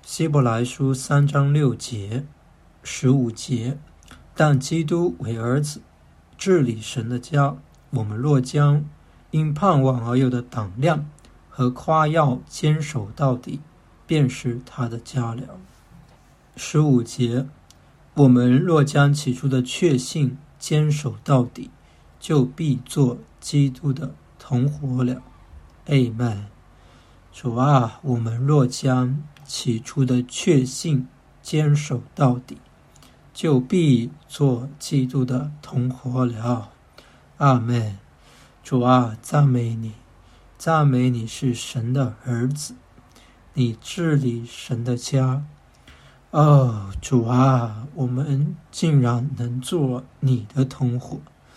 希伯来书3章6节、15节，但基督为儿子，治理神的家，我们若将因盼望而有的胆量和夸耀坚守到底，便是他的家了。15节，我们若将起初的确信坚守到底，就必做基督的同伙了。Amen。主啊，我们若将起初的确信坚守到底，就必做基督的同伙了。阿们。主啊，赞美你，赞美你是神的儿子，你治理神的家。主啊，我们竟然能做你的同伙。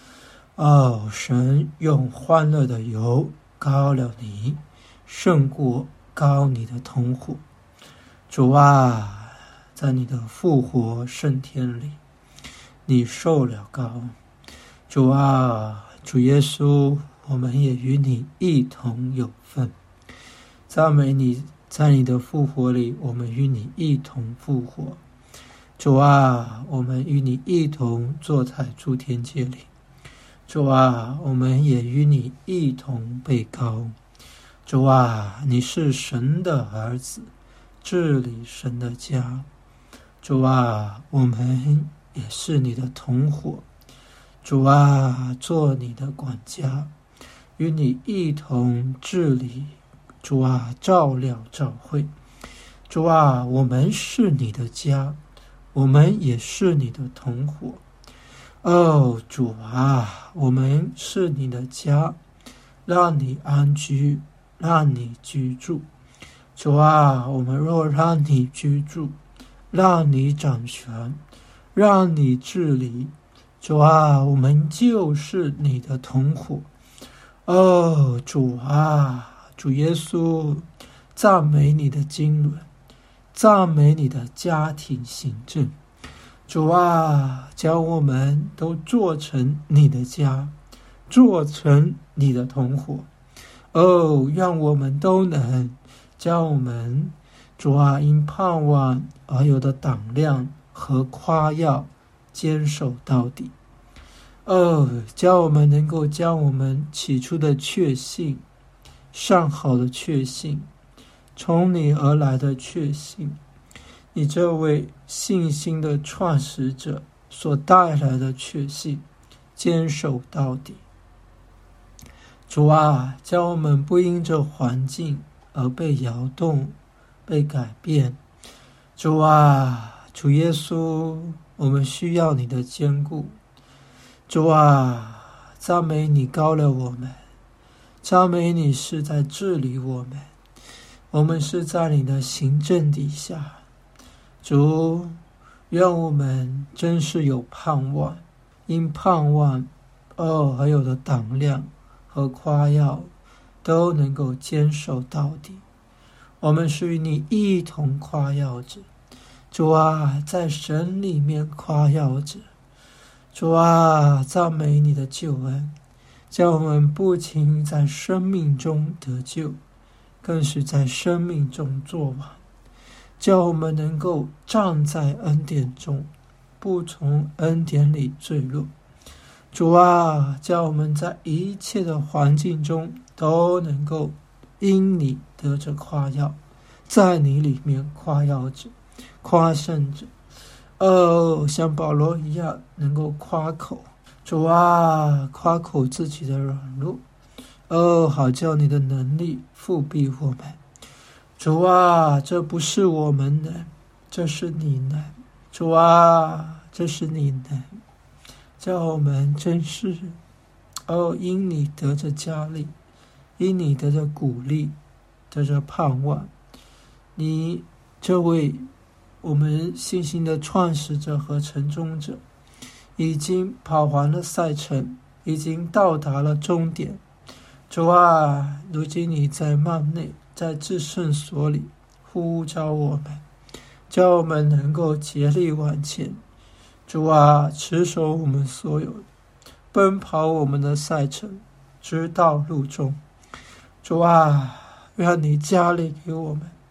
神用欢乐的油膏了你，胜过膏你的同伙。主啊，在你的复活圣天里，你受了膏。主啊，主耶稣，我们也与你一同有份。赞美你，在你的复活里，我们与你一同复活。主啊，我们与你一同坐在诸天界里。主啊，我们也与你一同被膏。主啊，你是神的儿子，治理神的家。主啊，我们也是你的同伙。主啊，做你的管家，与你一同治理。主啊，照料教会。主啊，我们是你的家，我们也是你的同伙。主啊，我们是你的家，让你安居，让你居住。主啊，我们若让你居住，让你掌权，让你治理，主啊，我们就是你的同伙。主啊，主耶稣，赞美你的经纶，赞美你的家庭行政。主啊，将我们都做成你的家，做成你的同伙。愿我们都能将我们，主啊，因盼望而有的胆量和夸耀坚守到底。叫我们能够将我们起初的确信，上好的确信，从你而来的确信，你这位信心的创始者所带来的确信，坚守到底。主啊，叫我们不因着环境而被摇动，被改变。主啊，主耶稣，我们需要你的坚固。主啊，赞美你膏了我们，赞美你是在治理我们，我们是在你的行政底下。主，愿我们真是有盼望，因盼望还有的胆量和夸耀都能够坚守到底。我们是与你一同夸耀着。主啊，在神里面夸耀着。主啊，赞美你的救恩，叫我们不仅在生命中得救，更是在生命中作王。叫我们能够站在恩典中，不从恩典里坠落。主啊，叫我们在一切的环境中都能够因你得着夸耀，在你里面夸耀着，夸胜着。像保罗一样能够夸口。主啊，夸口自己的软弱。好叫你的能力复庇我们。主啊，这不是我们能，这是你能。主啊，这是你能。叫我们真是因你得着加力，因你得着鼓励，得着盼望。你这位我们信心的创始者和成终者，已经跑完了赛程，已经到达了终点。主啊，如今你在幔内，在至圣所里呼召我们，叫我们能够竭力往前。主啊，持守我们所有的，奔跑我们的赛程，直到路中。主啊，让你加力给我们，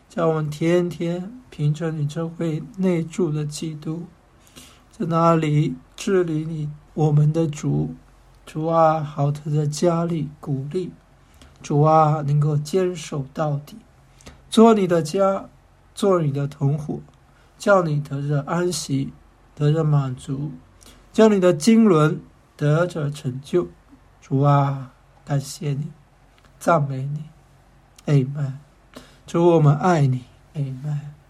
叫我们天天凭着你这位内住的基督，在那里治理我们的主。主啊，好的在家里鼓励，主啊，能够坚守到底，做你的家，做你的同伙，叫你得着安息，得着满足，叫你的经纶得着成就。主啊，感谢你，赞美你，Amen。主，我们爱你，Amen。